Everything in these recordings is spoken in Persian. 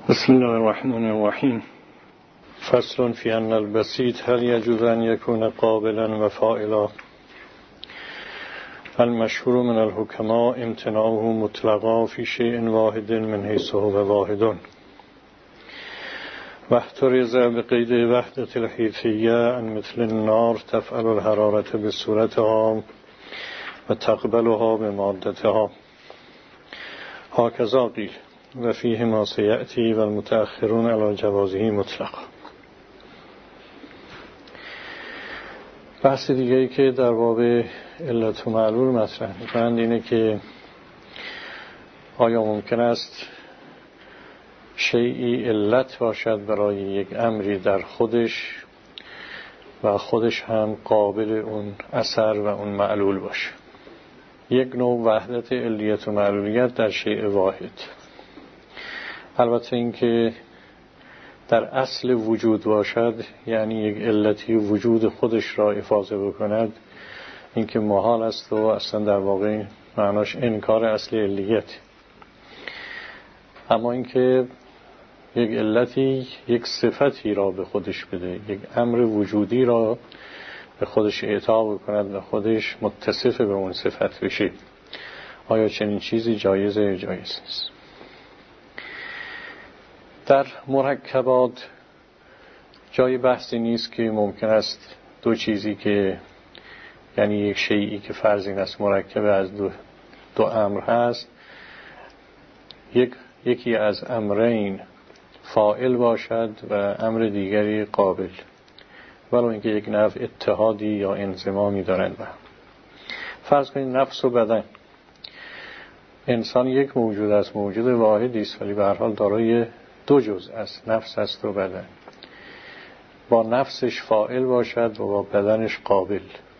بسم الله الرحمن الرحیم. فصل فی ان البسیط هل یجوز ان یکون قابلا و فاعلا. المشهور من الحکماء امتناعه مطلقا فی شیء واحد من حیث هو واحد و احترز بقید وحدة الحیثیه ان مثل النار تفعل الحرارة بصورتها و تقبلها بمادتها. هکذا قیل و فیه ما سیأتی و المتأخرون علی جوازه مطلقا. بحث دیگری که در باب علت و معلول مطرح می‌کنند اینه که آیا ممکن است شیئی علت باشد برای یک امری در خودش و خودش هم قابل اون اثر و اون معلول باشه. یک نوع وحدت علیت و معلولیت در شیء واحد. البته این که در اصل وجود باشد یعنی یک علتی وجود خودش را افاضه بکند، این که محال است و اصلا در واقع معناش انکار اصل علیت. اما این که یک علتی یک صفتی را به خودش بده، یک امر وجودی را به خودش اعطا بکند و خودش متصف به اون صفت بشه، آیا چنین چیزی جایزه یا جایز نیست؟ در مرکبات جای بحثی نیست که ممکن است دو چیزی که یعنی یک شیئی که فرض این است مرکب از دو امر هست، یکی از امرین فاعل باشد و امر دیگری قابل، ولو اینکه یک نوع اتحادی یا انضمامی دارند. فرض کنید نفس و بدن. انسان یک موجود است، موجود واحدی است، ولی به هر حال دارای دو جزء است، نفس است و بدن. با نفسش فاعل باشد و با بدنش قابل.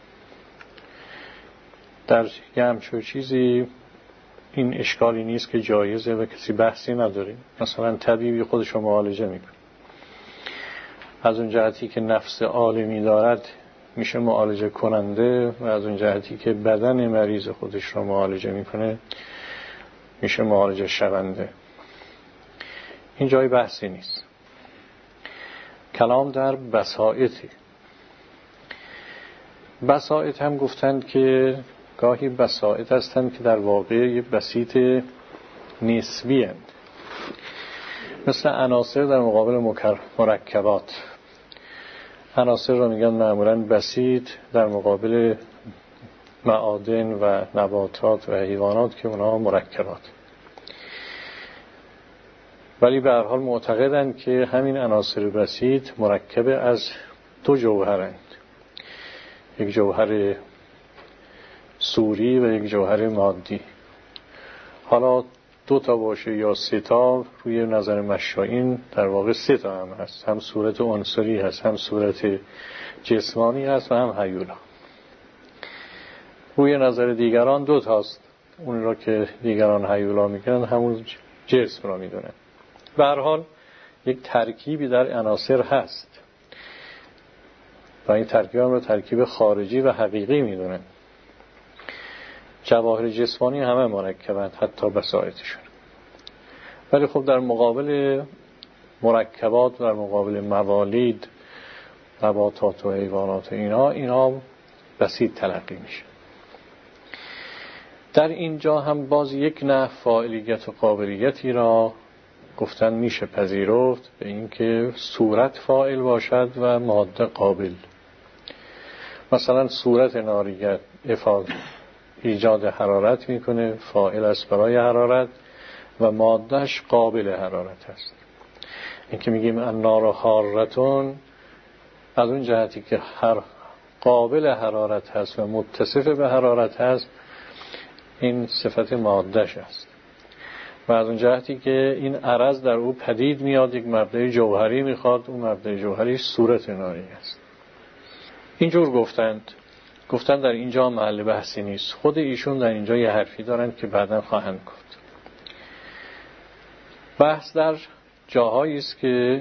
در یه همچون چیزی این اشکالی نیست که جایزه و کسی بحثی نداره. مثلا طبیبی خودش رو معالجه میکنه، از اون جهتی که نفس عالمی دارد میشه معالجه کننده و از اون جهتی که بدن مریض خودش رو معالجه میکنه میشه معالجه شونده. این جای بحثی نیست. کلام در بسائطی. بسائط هم گفتند که گاهی بسائط هستند که در واقع یه بسیط نسبی هستند، مثل عناصر در مقابل مرکبات. عناصر رو میگن معمولاً بسیط در مقابل معادن و نباتات و حیوانات که اونها مرکبات. ولی به هر حال معتقدند که همین عناصر بسیط مرکب از دو جوهرند، یک جوهر صوری و یک جوهر مادی. حالا دو تا باشه یا سه تا، روی نظر مشایین در واقع سه تا هم هست، هم صورت عنصری هست، هم صورت جسمانی هست و هم هیولا. روی نظر دیگران دو تاست، اون را که دیگران هیولا میگن همون جسم را میدونن. به هر حال یک ترکیبی در عناصر هست و این ترکیب هم را ترکیب خارجی و حقیقی میدونن. جواهر جسمانی همه مرکبند، حتی بسائطشون. ولی خب در مقابل مرکبات، در مقابل موالید، نباتات و حیوانات اینا بسیط تلقی میشه. در اینجا هم باز یک نوع فاعلیت و قابلیتی را گفتن میشه پذیرفت، به اینکه صورت فاعل باشد و ماده قابل. مثلا صورت ناریت ایجاد حرارت میکنه، فاعل است برای حرارت و مادهش قابل حرارت است. این که میگیم النار حارتون، از اون جهتی که هر قابل حرارت هست و متصف به حرارت هست، این صفت مادهش است. و از اون جهتی که این عرض در او پدید میاد، یک مبدأ جوهری میخواد، اون مبدأ جوهری صورت ناری است. اینجور گفتند در اینجا محل بحثی نیست. خود ایشون در اینجا یه حرفی دارند که بعداً خواهند گفت. بحث در جاهایی است که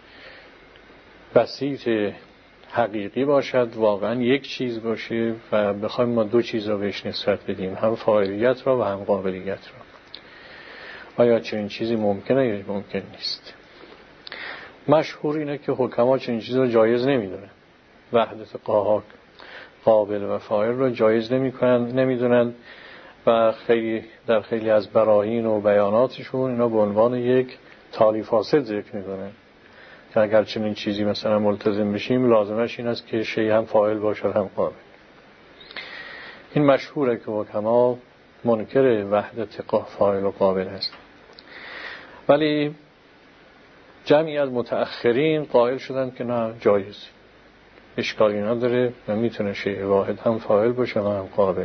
بسیط حقیقی باشد، واقعاً یک چیز باشه و بخوایم ما دو چیز را بهش نسبت بدیم، هم فاعلیت را و هم قابلیت را. آیا چنین چیزی ممکنه یا ممکن نیست؟ مشهور اینه که حکما چنین چیزی رو جایز نمیدونن، وحدت قابل و فاعل رو جایز نمیدونن و در خیلی از براهین و بیاناتشون اینا به عنوان یک تالی فاسد ذکر میکنن که اگر چنین چیزی مثلا ملتزم بشیم لازمش این است که شیء هم فاعل باشد هم قابل. این مشهوره که حکما منکر وحدت فاعل و قابل هست، ولی جمعی از متأخرین قائل شدن که نه، جایز، اشکالی نداره و میتونه شیء واحد هم فاعل باشه و هم قابل.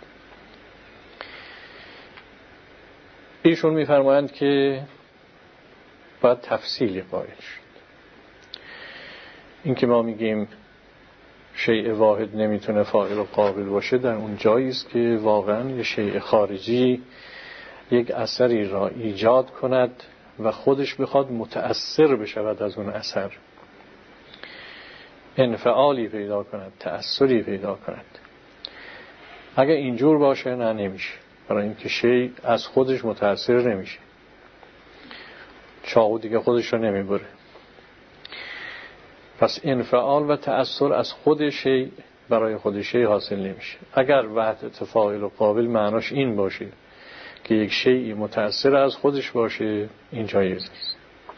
ایشون میفرمایند که باید تفصیلی قائل شد. این که ما میگیم شیء واحد نمیتونه فاعل و قابل باشه در اون جایی است که واقعا یه شیء خارجی یک اثری را ایجاد کند و خودش بخواد متأثر بشود از اون اثر، انفعالی پیدا کند، تأثری پیدا کند. اگه اینجور باشه نه، نمیشه، برای اینکه شیء از خودش متأثر نمیشه. چاقو دیگه خودش رو نمیبره. پس انفعال و تأثر از خود شیء برای خود شیء حاصل نمیشه. اگر وحدت فاعل و قابل معناش این باشه که یک شیء متأثر از خودش باشه، این جایز نیست.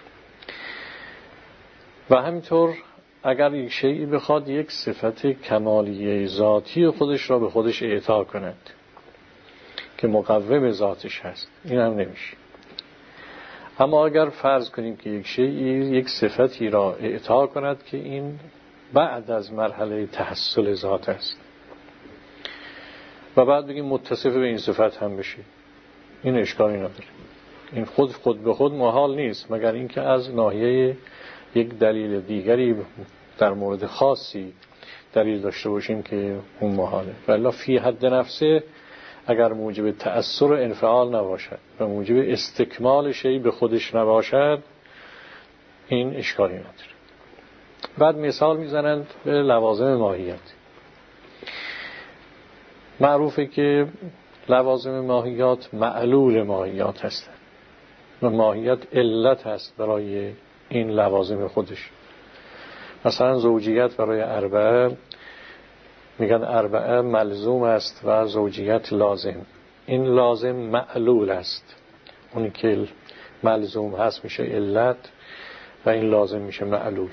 و همینطور اگر یک شیء بخواد یک صفت کمالیه ذاتی خودش را به خودش اعطا کند که مقوم ذاتش هست، این هم نمیشه. اما اگر فرض کنیم که یک شیء یک صفتی را اعطا کند که این بعد از مرحله تحصل ذات است و بعد بگیم متصف به این صفت هم بشه، این اشکالی نداره. این خود به خود محال نیست، مگر اینکه از ناحیه یک دلیل دیگری در مورد خاصی دلیل داشته باشیم که اون محاله. ولی فی حد نفسه اگر موجب تأثر و انفعال نباشد و موجب استکمال شیء به خودش نباشد، این اشکالی نداره. بعد مثال میزنند به لوازم ماهیت. معروفه که لوازم ماهیات معلول ماهیات هستند و ماهیت علت هست برای این لوازم خودش. مثلا زوجیت برای اربعه میگن اربعه ملزوم است و زوجیت لازم. این لازم معلول است، اونی که ملزوم هست میشه علت و این لازم میشه معلول.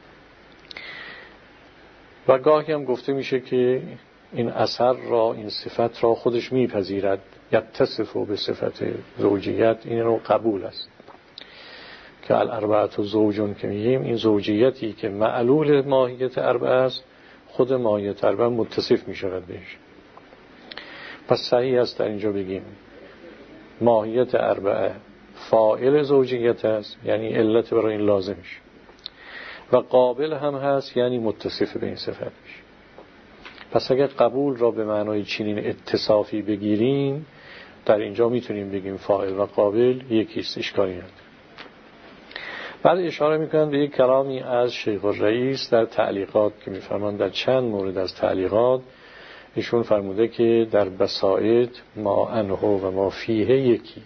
و گاهی هم گفته میشه که این اثر را، این صفت را خودش میپذیرد، یتصف به صفت زوجیت، این رو قبول است که الاربعه زوجون که میگیم، این زوجیتی که معلول ماهیت اربعه است خود ماهیت اربعه متصف میشود بهش. پس صحیح است در اینجا بگیم ماهیت اربعه فاعل زوجیت است، یعنی علت برای این لازمش، و قابل هم هست، یعنی متصف به این صفت میشه. پس اگر قبول را به معنای چنین اتصافی بگیریم، در اینجا میتونیم بگیم فاعل و قابل یکیست، اشکالی نداره. بعد اشاره میکنند به یک کلامی از شیخ الرئیس در تعلیقات که میفرماند در چند مورد از تعلیقات ایشون فرموده که در بسائط ما انه و ما فیه یکی،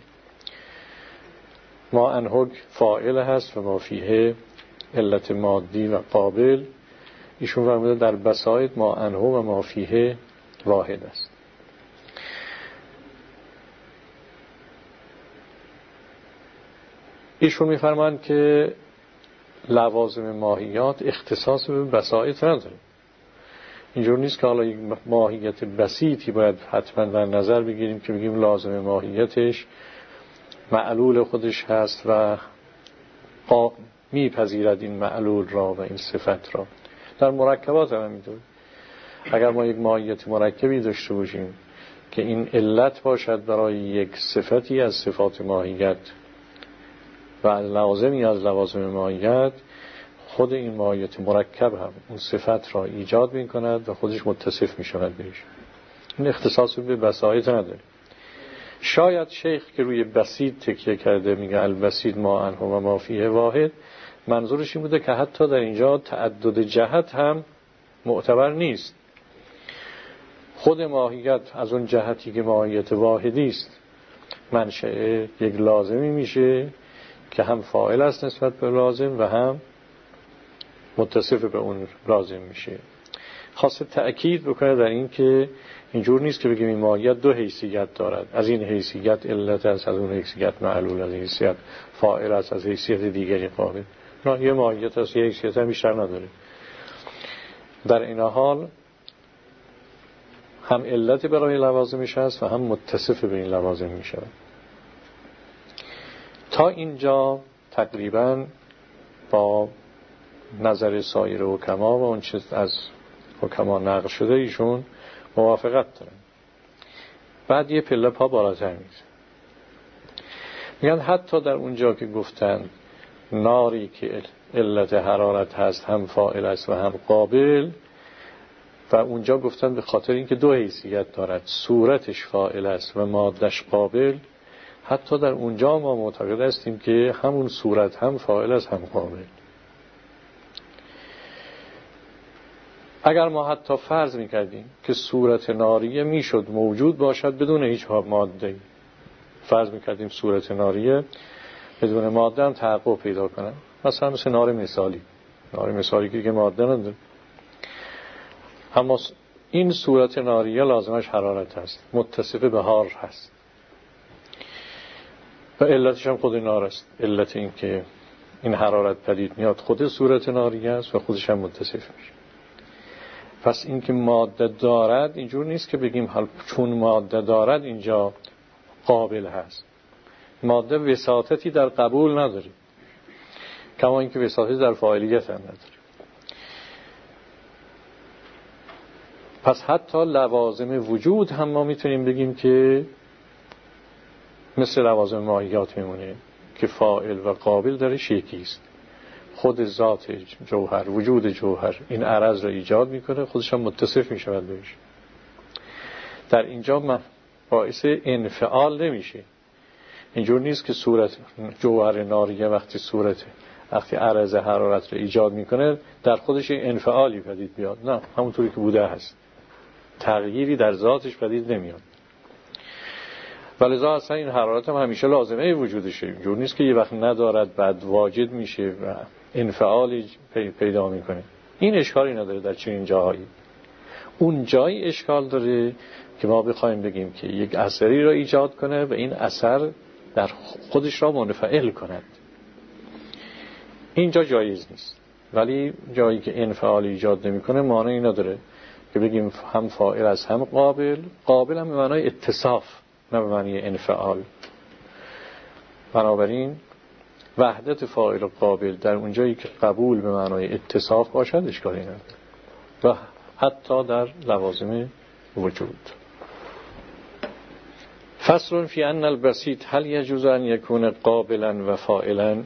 ما انه فاعل هست و ما فیه علت مادی و قابل. ایشون فرموده در بسائط ما انه و ما فیه واحد است. ایشون میفرمایند که لوازم ماهیات اختصاص به بسائط نداره. اینجور نیست که حالا یک ماهیت بسیطی باید حتما در نظر بگیریم که بگیم لازم ماهیتش معلول خودش هست و میپذیرد این معلول را و این صفت را. در مرکبات هم میدونیم اگر ما یک ماهیت مرکبی داشته باشیم که این علت باشد برای یک صفتی از صفات ماهیت و لازمی از لوازم ماهیت، خود این ماهیت مرکب هم اون صفت را ایجاد می کند و خودش متصف می شود بهش. این اختصاص به بسایط نداره. شاید شیخ که روی بسیط تکیه کرده میگه البسیط ما انه و ما فیه واحد، منظورش این بوده که حتی در اینجا تعدد جهت هم معتبر نیست. خود ماهیت از اون جهتی که ماهیت واحدی است منشأ یک لازمی میشه که هم فاعل است نسبت به لازم و هم متصف به اون لازم میشه. خاصه تأکید بکنه در این که اینجور نیست که بگیم این ماهیت دو حیثیت دارد، از این حیثیت علت است، از اون حیثیت معلول، از این حیثیت فاعل است، از حیثیت دیگری قابل. نه، یه ماهیت است، یه حیثیت هم بیشتر نداره. در این حال هم علت برای لوازمش هست و هم متصف به این لوازم می شود. تا اینجا تقریبا با نظر سایر حکما و اون چیز از حکما نقل شده ایشون موافقت دارن. بعد یه پله پا بالاتر میزن، میگن حتی در اونجا که گفتن ناری که علت حرارت هست هم فاعل است و هم قابل، و اونجا گفتن به خاطر اینکه دو حیثیت دارد، صورتش فاعل است و مادهش قابل، حتی در اونجا ما معتقد هستیم که همون صورت هم فاعل است هم قابل. اگر ما حتی فرض میکردیم که صورت ناریه میشد موجود باشد بدون هیچ ماده، فرض میکردیم صورت ناریه بدون ماده هم تحقق پیدا کنه، مثلا مثل نار مثالی که ماده نداره، اما این صورت ناریه لازمش حرارت هست، متصف به حار هست و علتش هم خود نار است. علت این که این حرارت پدید میاد خود صورت ناریه است و خودش هم متصف میشه. پس این که ماده دارد اینجور نیست که بگیم حال چون ماده دارد اینجا قابل هست. ماده وساطتی در قبول نداره، کما اینکه وساطتی در فاعلیت هم نداره. پس حتی لوازم وجود هم ما میتونیم بگیم که مثل لوازم ماهیات میمونه که فاعل و قابل درش یکیست. خود ذات جوهر، وجود جوهر این عرض را ایجاد میکنه، خودش هم متصف میشود بهش. در اینجا باعث انفعال نمیشه. اینجور نیست که صورت جوهر ناریه وقتی عرض حرارت را ایجاد میکنه در خودش انفعالی پدید بیاد. نه، همونطوری که بوده هست، تغییری در ذاتش پدید نمیاد. ولذا اصلا این حرارت هم همیشه لازمه وجودشه. اینجور نیست که یه وقت ندارد بعد واجد میشه و انفعالی پیدا میکنه. این اشکالی نداره در چنین جاهایی. اون جایی اشکال داره که ما بخوایم بگیم که یک اثری را ایجاد کنه و این اثر در خودش را منفعل کند. اینجا جایز نیست. ولی جایی که انفعال ایجاد نمیکنه مانعی نداره که بگیم هم فاعل است هم قابل هم به معنای اتصاف نه به معنی انفعال. بنابراین وحدت فاعل و قابل در اونجایی که قبول به معنای اتصاف باشد اشکالی نداره و حتی در لوازم وجود. فصل فی ان البسیط هل یجوز ان یکون قابلا و فاعلا.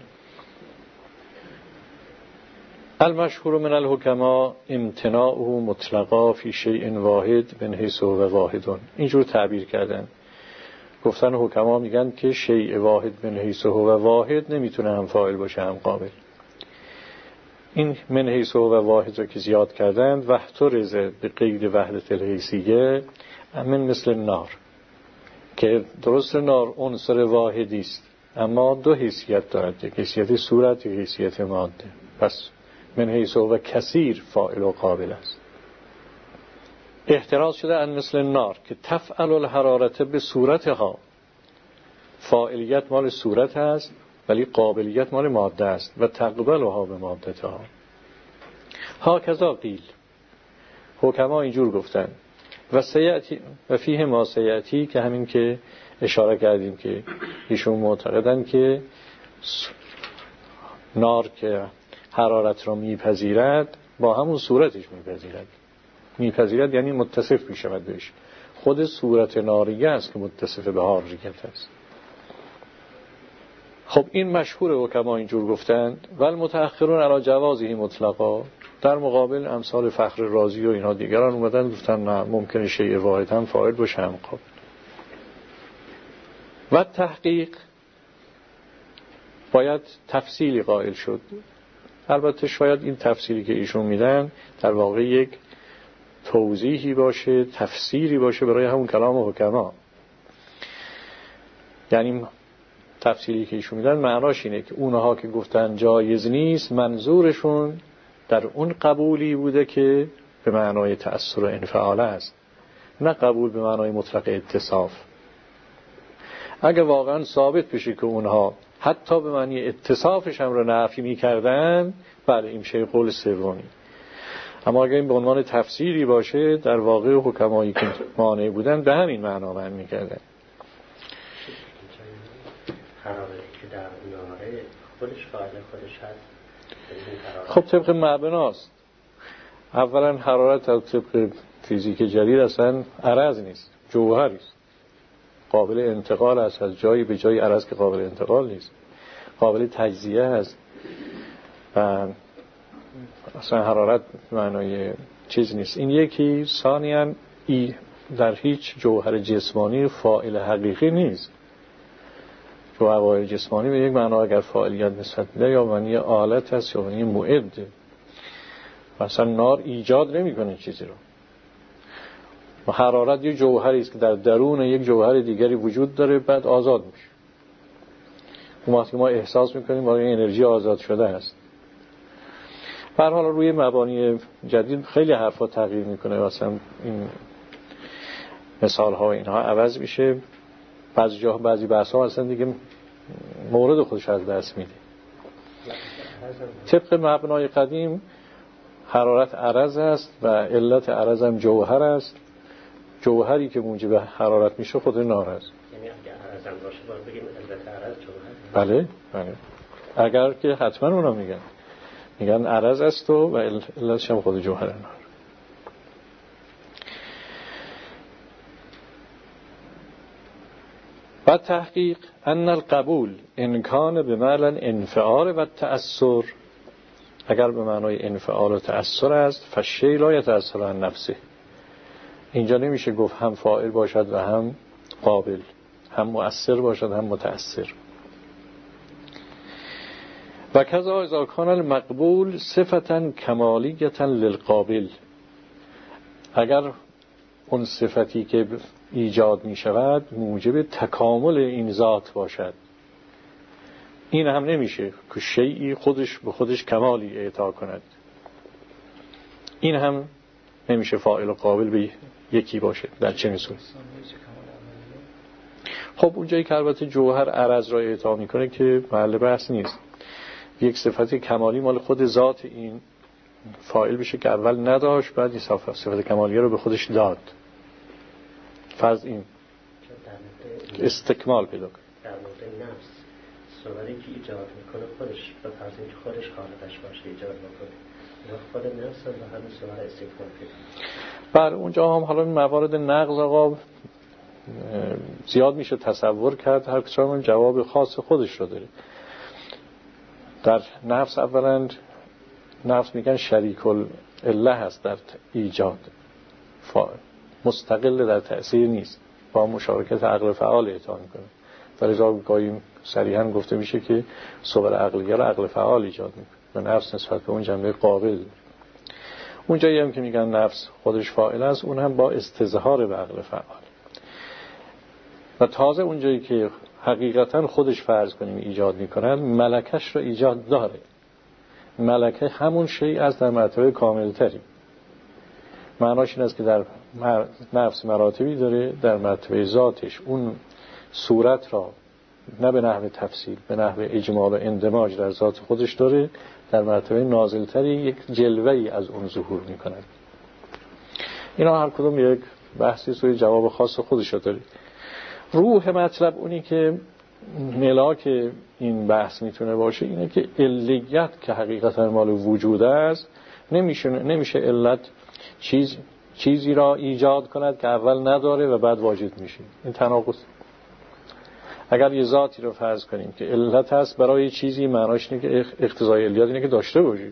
المشهور من الحکما امتناعه مطلقا فی شیء واحد من حیث هو واحدون. اینجور تعبیر کردن، گفتن حکما میگن که شیء واحد من حیث هو واحد نمیتونه هم فاعل باشه هم قابل. این من حیث هو واحد رو که زیاد کردن واحترز به قید وحدت الحیثیه من مثل نار، که درست نار عنصر واحدی است اما دو حیثیت دارد، یک حیثیت صورت یک حیثیت ماده. پس من حیث هو کثیر فاعل و قابل است. احتراز شده ان مثل نار که تفعل الحرارت به صورتها، فاعلیت مال صورت است ولی قابلیت مال ماده است و تقبلها به مادتها. هاکذا قیل، حکما اینجور گفتن و سیأتی و فیه ما سیأتی، که همین که اشاره کردیم که ایشون معتقدن که نار که حرارت را میپذیرد با همون صورتش میپذیرد یعنی متصف میشود بهش. خود صورت ناریه است که متصف به حاریت است. خب این مشهور حکما اینجور گفتن. ول متأخرون علی جوازه مطلقا، در مقابل امثال فخر رازی و اینها دیگران اومدن گفتن نه، ممکنه شیء واحد هم فاعل باشه هم قابل. و تحقیق باید تفصیلی قائل شد. البته شاید این تفصیلی که ایشون میدن در واقع یک توضیحی باشه، تفسیری باشه برای همون کلام حکما. یعنی تفسیری که ایشون میدن معناش اینه که اونها که گفتن جایز نیست منظورشون در اون قبولی بوده که به معنای تأثر و انفعال است، نه قبول به معنای مطلق اتصاف. اگه واقعا ثابت بشه که اونها حتی به معنی اتصافش هم رو نفی میکردن، بله این میشه قول سومی. اما اگه این به عنوان تفسیری باشه، در واقع حکمایی که مانع بودن به همین معنا معنی میکردن. حرارتی که در ناره خودش فاعل خودش هست. خب طبق مبناست. اولا حرارت از طبق فیزیک جدید اصلا عرض نیست، جوهری است، قابل انتقال است از جایی به جایی. عرض که قابل انتقال نیست، قابل تجزیه است و اصلا حرارت معنای چیز نیست. این یکی. ثانیاً در هیچ جوهر جسمانی فاعل حقیقی نیست. جوهر جسمانی به یک معنا اگر فاعلیت نسبت میده یا معنی آلت است یا معنی معد. مثلا نار ایجاد نمیکنه چیزی رو. و حرارت یک جوهری است که در درون یک جوهر دیگری وجود داره، بعد آزاد میشه. اون وقتی ما احساس میکنیم برای انرژی آزاد شده است. به هر حال روی مبانی جدید خیلی حرفا تغییر میکنه، مثلا این مثال ها اینها عوض میشه. بعضی جاها بعضی بحث ها اصلا دیگه مورد خودش از دست میده. طبق مبنای قدیم حرارت عرض است و علت عرض هم جوهر است. جوهری که موجب حرارت میشه خود نار است. یعنی اگر عرض هم باشه باید بگیم علت عرض جوهر. بله. اگر که حتما اونا میگن عرض است و علتش هم خود جوهر نار. و تحقیق ان القبول ان کان بمعنی الانفعال و التأثر، اگر به معنای انفعال و تأثر است فالشیء لا یتأثر عن نفسه. اینجا نمیشه گفت هم فاعل باشد و هم قابل، هم مؤثر باشد هم متأثر. و کذا اذا کان المقبول صفتا کمالیه للقابل، اگر اون صفتی که ایجاد می شود موجب تکامل این ذات باشد، این هم نمیشه که شیئی خودش به خودش کمالی اعطا کند. این هم نمیشه فاعل و قابل به یکی باشه. در چه صورت؟ خب اونجایی که البته جوهر عرض را اعطا میکنه که محل بحث نیست. یک صفت کمالی مال خود ذات این فاعل بشه که اول نداشت، بعد این صفت کمالی رو به خودش داد. فرض این استکمال پیدا کنه. در مورد نفس صوری که ایجاد میکنه خودش به فرض اینکه خودش خالقش باشه ایجاد میکنه، یا خود نفس هم به همین صور استکمال پیدا. بله اونجا هم حالا موارد نقض آقا زیاد میشه تصور کرد، هر کدوم جواب خاص خودش رو داره. در نفس اولا نفس میگن شریک الله هست در ایجاد، مستقل در تأثیر نیست، با مشارکت عقل فعال اعطا میکنه. در ازا گاهی صریحا گفته میشه که صور عقلیه رو عقل فعال ایجاد میکنه و نفس نسبت به اون جنبه قابل. اونجایی هم که میگن نفس خودش فاعل است، اون هم با استظهار به عقل فعال. و تازه اونجایی که حقیقتا خودش فرض کنیم ایجاد میکنن، ملکش رو ایجاد داره. ملکه همون شیء از در مرتبه کاملتری. معناش این است که در نفس مراتبی داره، در مرتبه ذاتش اون صورت را نه به نحو تفصیل، به نحو اجمال و اندماج در ذات خودش داره، در مرتبه نازلتری یک جلوه‌ای از اون ظهور میکنه. اینا هر کدوم یک بحثی سوی جواب خاص خودش داره. روح مطلب اونی که ملاک این بحث میتونه باشه اینه که علیت که حقیقتا مال وجود است، نمیشه علت چیزی را ایجاد کند که اول نداره و بعد واجد میشه. این تناقض. اگر یه ذاتی رو فرض کنیم که علت هست برای چیزی، معناش اینه که اقتضای علیت اینه که داشته باشه.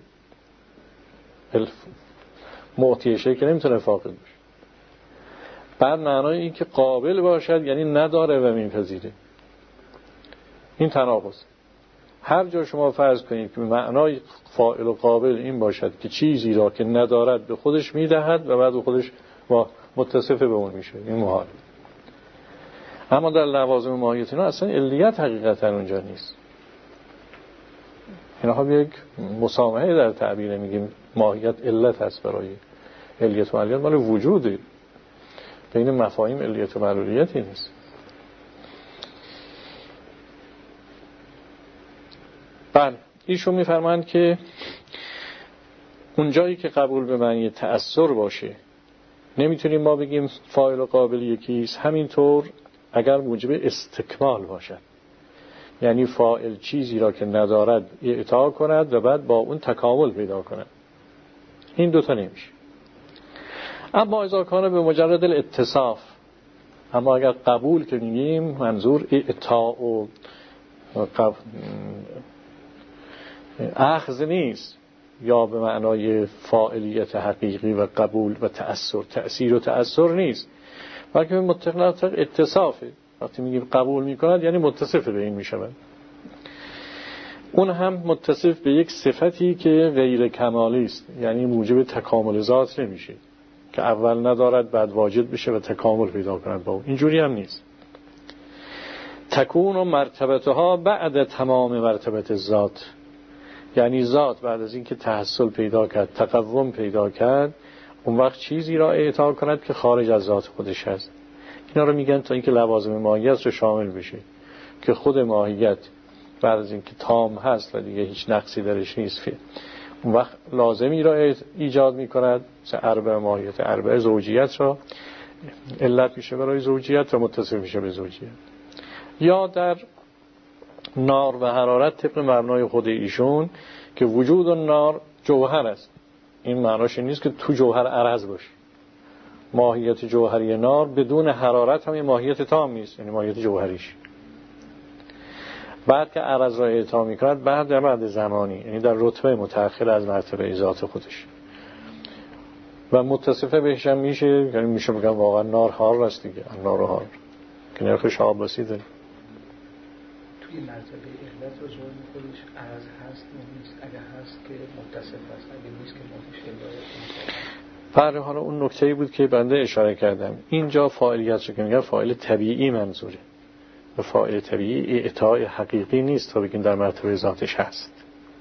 معطی شی که نمیتونه فاقد باشه. بعد معنای این که قابل باشد یعنی نداره و میپذیره. این تناقض. هر جا شما فرض کنید که معنای فاعل و قابل این باشد که چیزی را که ندارد به خودش میدهد و بعد به خودش متصف به اون میشه، این محال. اما در لوازم ماهیت اینا اصلا علیت حقیقتا اونجا نیست. اینها یک مسامحه در تعبیر میگیم ماهیت علت هست برای علیت و معلولیت، مال وجوده، بین مفاهیم علیت و معلولیتی نیست. بله ایشون میفرمایند که اون جایی که قبول به معنی تأثر باشه نمیتونیم ما بگیم فاعل و قابل یکیست. همینطور اگر موجب استکمال باشد، یعنی فاعل چیزی را که ندارد اعطا کند و بعد با اون تکامل پیدا کند، این دوتا نمیشه. اما اذا کان به مجرد الاتصاف، اما اگر قبول که میگیم منظور اعطا و اخذ نیست، یا به معنای فاعلیت حقیقی و قبول و تأثیر، تأثیر و تأثیر نیست، بلکه مطلق اتصافه. وقتی میگیم قبول میکند یعنی متصف به این میشود. اون هم متصف به یک صفتی که غیر کمالی است، یعنی موجب تکامل ذات نمیشه که اول ندارد بعد واجد بشه و تکامل پیدا کند با اون. اینجوری هم نیست. تکون و مرتبتها بعد تمام مرتبت ذات، یعنی ذات بعد از اینکه تحصل پیدا کرد، تقوم پیدا کرد، اون وقت چیزی را اعطا کند که خارج از ذات خودش هست. اینا رو میگن تا اینکه لوازم ماهیت رو شامل بشه، که خود ماهیت بعد از اینکه تام هست و دیگه هیچ نقصی درش نیست، اون وقت لازمی را ایجاد میکند. مثل اربع ماهیت، اربع زوجیت را علت میشه برای زوجیت و متصف میشه به زوجیت. یا در نار و حرارت طبق مبنای خود ایشون که وجود النار جوهر است. این معناش نیست که تو جوهر عرض باشه. ماهیت جوهری نار بدون حرارت هم ماهیت تام نیست، یعنی ماهیت جوهریش. بعد که عرض را اعطا می‌کند بعد زمانی، یعنی در رتبه متأخر از مرتبه ذات خودش و متصفه بهش هم میشه، یعنی میشه بگم واقعا نار حار است دیگه، نار حار که نرخش آب بسیده. توی مرتبه علت و ظلم خودش عرض هست یا نیست؟ اگر هست که متصف هست، اگر نیست که متصف. بله، حالا اون نکته‌ای بود که بنده اشاره کردم. اینجا فاعلیت رو که میگن فاعل طبیعی منظوره و فاعل طبیعی اعطای حقیقی نیست تا بگیم در مرتبه ذاتش هست.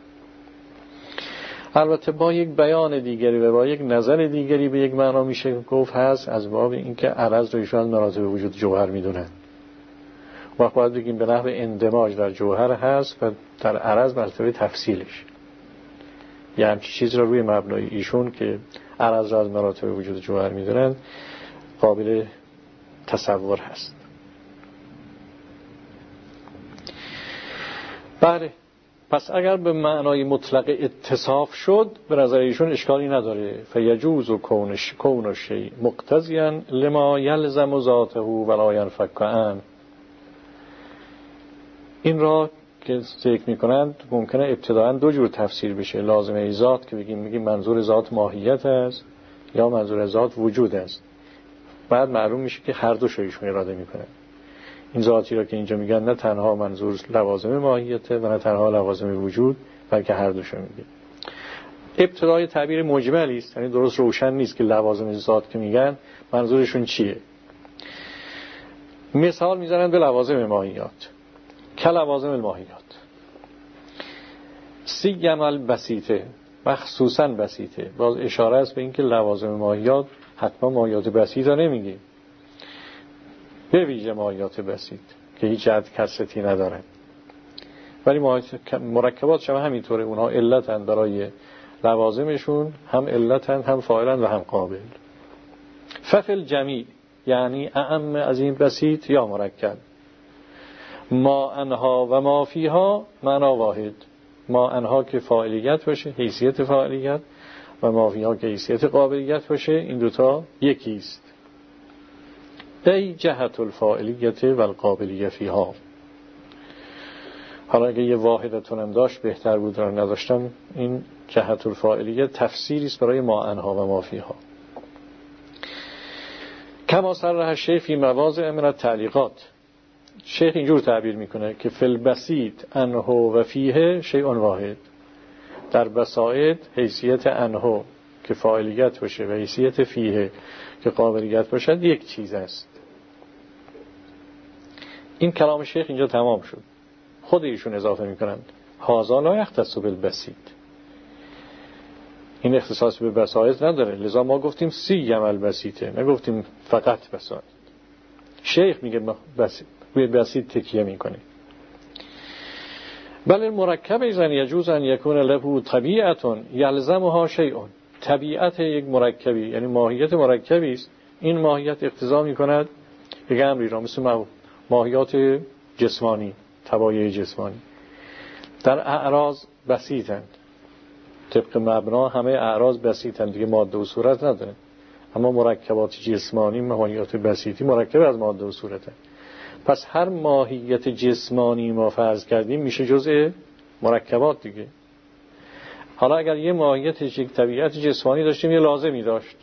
البته با یک بیان دیگری و با یک نظر دیگری به یک معنا میشه گفت هست، از باب اینکه عرض رو ایشون از مراتب وجود جوهر میدونن. وقت باید بگیم به نحو اندماج در جوهر هست و در عرض مرتبه تفصیلش، یعنی همچی چیز را روی مبنای ایشون که عرض را از مراتب وجود جوهر میدونن قابل تصور هست. بله، پس اگر به معنای مطلق اتصاف شد به نظر ایشون اشکالی نداره. فیجوز و کون شیء مقتضیا لما یلزم ذاته ولا ینفک عنه. این را که ذکر میکنند ممکنه ابتداءً دو جور تفسیر بشه. لازمه ذات که میگیم منظور ذات ماهیت است یا منظور ذات وجود است. بعد معلوم میشه که هر دو شایشون اراده میکنه. این ذاتی را که اینجا میگن نه تنها منظور لوازم ماهیته و نه تنها لوازم وجود، بلکه هر دوشو میگه. ابتدای تعبیر مجملی است، یعنی درست روشن نیست که لوازم ذات که میگن منظورشون چیه. مثال میزنن به لوازم ماهیات که لوازم الماهیات سیما البسیطه، مخصوصا بسیطه. باز اشاره است به این که لوازم ماهیات حتما ماهیات بسیطه نمیگه، به ویژه ماهیات بسیط که هیچ جهت کثرتی ندارن. ولی مرکبات شما همینطوره، اونها علتن برای لوازمشون، هم علتن هم فاعلن و هم قابل. ففل جمیع یعنی اعم از این بسیط یا مرکب. ما انها و ما فیها معنا واحد. ما انها که فاعلیت باشه، حیثیت فاعلیت، و ما فیها که حیثیت قابلیت باشه، این دوتا یکیست. ای جهت الفاعلیت و القابلیه فیها. حالا اگه یه واحدتون هم داشت بهتر بود، را نداشتم. این جهت الفاعلیه تفسیری است برای ما انها و ما فیها. کما صرح الشیخ فی مواضع من التعلیقات. شیخ اینجور تعبیر میکنه که فی البسیط انه و فیه شیء واحد. در بساط حیثیت انه که فاعلیت باشه و حیثیت فیه که قابلیت باشد یک چیز است. این کلام شیخ اینجا تمام شد. خود ایشون اضافه میکنند هذا لا یختص بالبسیط، این اختصاص به بساط نداره، لذا ما گفتیم سی عمل بسیطه، نگفتیم فقط بساط. شیخ میگه به بسیط تکیه میکنه. بل المرکب اذن یجوز ان یکون له طبیعت یلزمها شیء، طبیعت یک مرکبی یعنی ماهیت مرکبی است، این ماهیت اقتضا میکند یک امری را، مثل ماهیات جسمانی، طبایع جسمانی در اعراض بسیطند، طبق مبنا همه اعراض بسیطند دیگه، ماده و صورت نداره، اما مرکبات جسمانی ماهیات بسیطی مرکب از ماده و صورته. پس هر ماهیت جسمانی ما فرض کردیم میشه جزء مرکبات دیگه. حالا اگر یه ماهیت یک طبیعت جسمانی داشتیم یه لازمی داشت،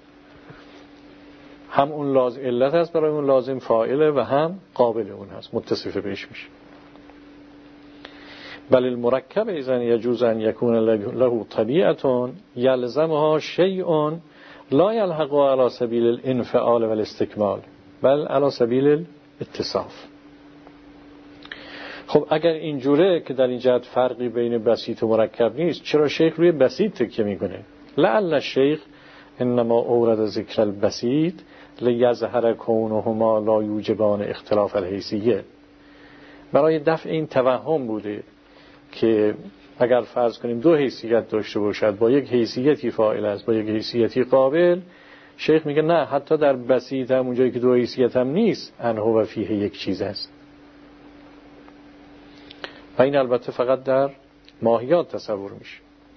هم اون لازم علت هست برای اون لازم فاعله و هم قابل اون هست متصف بهش میشه. بل المرکب اذن یجوز ان یکون له طبیعت یلزمها شیء لا یلحق علی سبیل الانفعال والاستکمال بل علی سبیل الاتصاف. خب اگر اینجوره که در این جهت فرقی بین بسیط و مرکب نیست، چرا شیخ روی بسیط تکیه میکنه؟ لعل الشیخ انما اورد ذکر البسیط لیظهر کونهما لا یوجبان اختلاف الحیثیه، برای دفع این توهم بوده که اگر فرض کنیم دو حیثیت داشته باشد، با یک حیثیتی فاعل است با یک حیثیتی قابل، شیخ میگه نه، حتی در بسیط هم اونجایی که دو حیثیت هم نیست انه و فیه یک چیز است. و این البته فقط در ماهیات تصور میشه.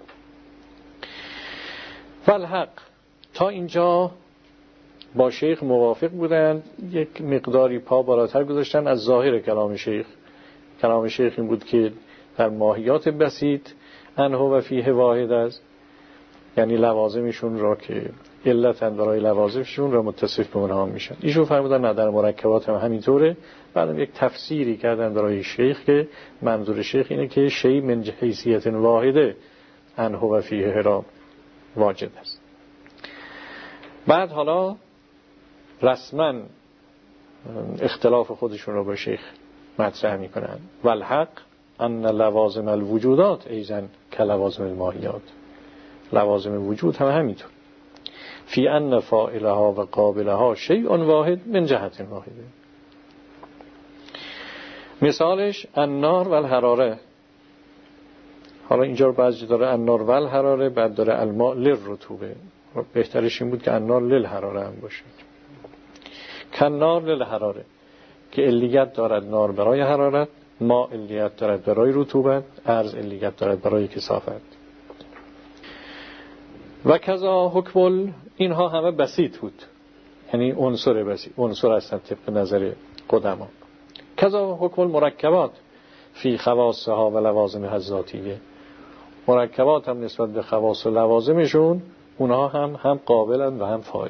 والحق تا اینجا با شیخ موافق بودند، یک مقداری پا بالاتر گذاشتن از ظاهر کلام شیخ. کلام شیخ این بود که در ماهیات بسیط انه و فیه واحد است، یعنی لوازمشون را که علتن برای لوازمشون را متصف به اونها میشن. ایشون فرمودن نه، در مرکبات هم همینطوره. بعدم یک تفسیری کردن برای شیخ که منظور شیخ اینه که شیء من حیثیت واحده انه و فیه را واجد است. بعد حالا رسما اختلاف خودشون را با شیخ مطرح میکنن. والحق ان لوازم الوجودات ایزن که لوازم الماهیات، لوازم وجود هم همینطور. فی ان فاعلها و قابلها شیء واحد من جهت واحده. مثالش النار و الحراره. حالا اینجا رو بعضی داره النار و الحراره، بعد داره الماء للرطوبه. بهترش این بود که النار للحراره هم باشه. کنار للحراره که علیت دارد نار برای حرارت، ماء علیت دارد برای رطوبت، ارض علیت دارد برای کثافت. و کذا حکم، اینها همه بسیط بود، یعنی عنصر بسیط، عنصر هستند طبق نظر قدما. کذا حکم المرکبات فی خواصها و لوازمها الذاتیه، مرکبات هم نسبت به خواص و لوازمشون اونها هم قابلن و هم فاعل.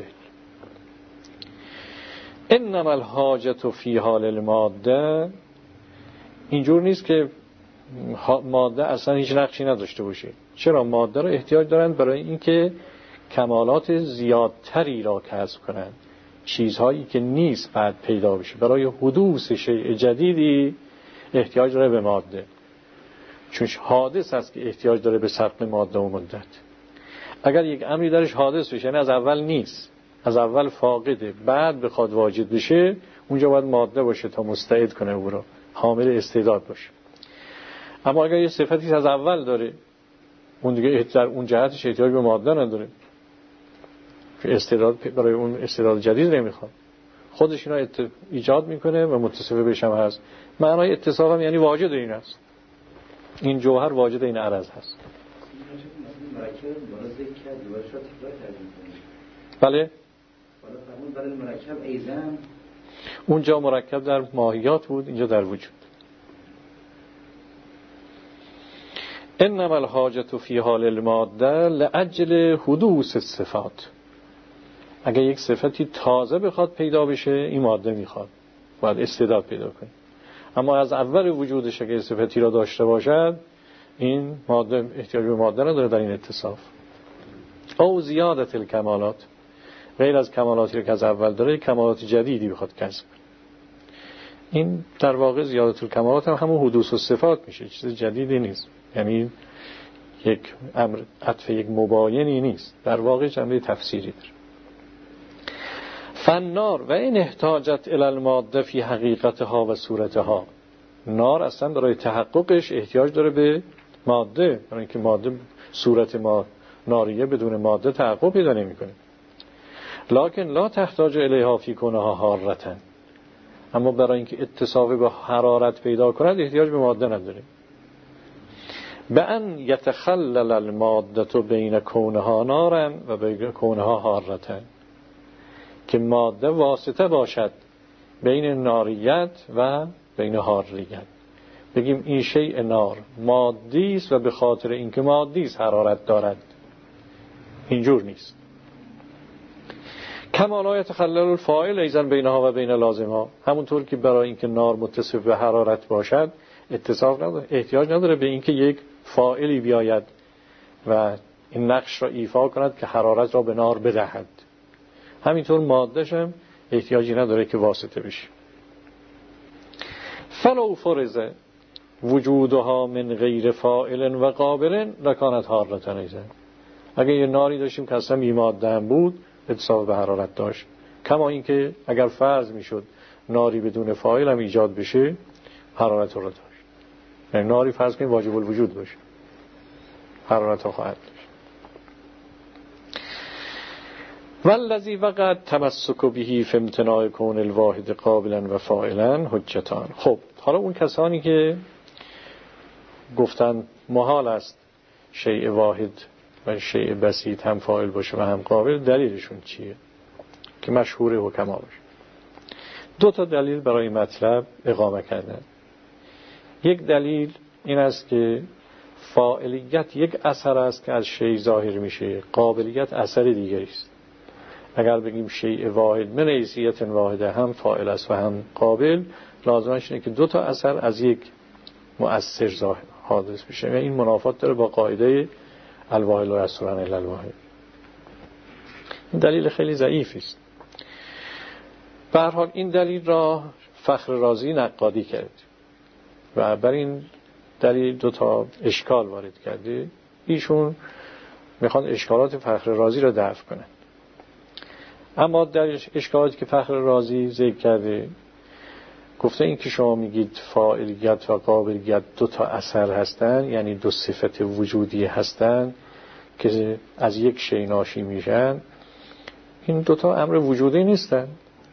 انما الحاجت فی حال الماده، اینجور نیست که ماده اصلا هیچ نقشی نداشته باشه. چرا؟ ماده را احتیاج دارند برای اینکه کمالات زیادتری را کسب کنند، چیزهایی که نیست بعد پیدا بشه. برای حدوث شیء جدیدی احتیاج داره به ماده، چون حادث است که احتیاج داره به سبق ماده و مدت. اگر یک امری درش حادث بشه، یعنی از اول نیست، از اول فاقده، بعد بخواد واجد بشه، اونجا باید ماده باشه تا مستعد کنه او را، حامل استعداد باشه. اما اگر یه صفتی از اول داره، اون دیگه در اون جهتش احتیاج به ماده نداره، استعداد برای اون استعداد جدید نمیخواد، خودش اینا ایجاد میکنه و متصف بهش هم هست. معنای اتصاف هم یعنی واجد این است، این جوهر واجد این عرض هست. بله، اونجا مرکب در ماهیات بود، اینجا در وجود. انما الحاجت فی حال الماده لاجل حدوث الصفات، اگر یک صفتی تازه بخواد پیدا بشه، این ماده میخواد، باید استعداد پیدا کنه. اما از اول وجودش اگر صفتی را داشته باشد، این ماده احتیاج به ماده نداره در این اتصاف. او زیادت الکمالات، غیر از کمالاتی که از اول داره، کمالات جدیدی بخواد کسب کنه. این در واقع زیادت الکمالات هم همون حدوث و صفات میشه، چیز جدیدی نیست. یعنی یک امر عطف یک مباینی نیست، در واقع جنبه تفسیری داره. فنار و این احتاجت الی الماده فی حقیقتها و صورتها، نار اصلا برای تحققش احتیاج داره به ماده، برای اینکه ماده صورت ما ناریه بدون ماده تحقق پیدا نمی‌کنه. لکن لا تحتاج الیها فی کونها حارة، اما برای اینکه اتصاف با حرارت پیدا کند احتیاج به ماده نداره. به ان یتخلل الماده بین کونها نارا و بین کونها حارة، که ماده واسطه باشد بین ناریت و بین حاریت. بگیم این شیء نار مادی است و به خاطر اینکه مادی است حرارت دارد، اینجور نیست. کما لا یتخلل الفاعل ایضا بینها و بین لازمها، همونطور که برای اینکه نار متصف به حرارت باشد اتصاف نداره، احتیاج نداره به اینکه یک فاعلی بیاید و این نقش را ایفا کند که حرارت را به نار بدهد. همینطور ماده‌ش هم احتیاجی نداره که واسطه بشه. فلو فرض وجودها من غیر فاعل و قابل لکانت حارة ایضا، اگر یه ناری داشتیم که اصلا بی‌ماده هم بود اتصاف به حرارت داشت، کما اینکه اگر فرض میشد ناری بدون فاعل هم ایجاد بشه حرارت را داشت. یعنی ناری فرض کنیم واجب الوجود باشه، حرارت ها خواهد داشت. والذی وقع تمسک به فی امتناع کون الواحد قابلا و فاعلا حجتان. خب حالا اون کسانی که گفتن محال است شیء واحد و شیء بسیط هم فاعل باشه و هم قابل، دلیلشون چیه که مشهور حکما باشه؟ دو تا دلیل برای مطلب اقامه کردن. یک دلیل این است که فاعلیت یک اثر است که از شیء ظاهر میشه، قابلیت اثر دیگری است. اگر بگیم شیء واحد من حیثیت واحده هم فاعل است و هم قابل، لازمش اینه که دو تا اثر از یک مؤثر ظاهر حادث بشه و این منافات داره با قاعده الواحد لا یصلح الا الواحد. این دلیل خیلی ضعیفی است. به هر حال این دلیل را فخر رازی نقادی کرد و بر این دلیل دو تا اشکال وارد کرده. ایشون میخوان اشکالات فخر رازی را دفع کنند. اما در اشکالاتی که فخر رازی ذکر کرده گفته این که شما میگید فاعلیت و قابلیت دو تا اثر هستن، یعنی دو صفت وجودی هستن که از یک شیء ناشی میشن، این دو تا امر وجودی نیستن